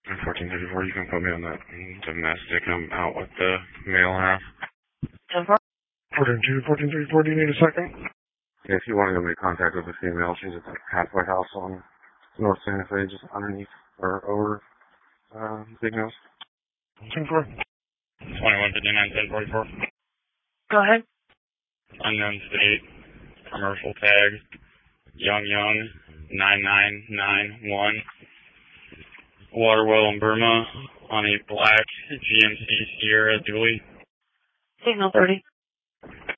1434, you can put me on that domestic. I'm out with the male half. 10-4. 1434, do you need a second? Yeah, if you want to make contact with the female, she's at the halfway house on North Santa Fe, just underneath or over Big Nose. 10-4. 2159, 1044. Go ahead. Unknown state, commercial tag, Young, 9991. Waterwell in Burma on a black GMC Sierra dually. Signal 30.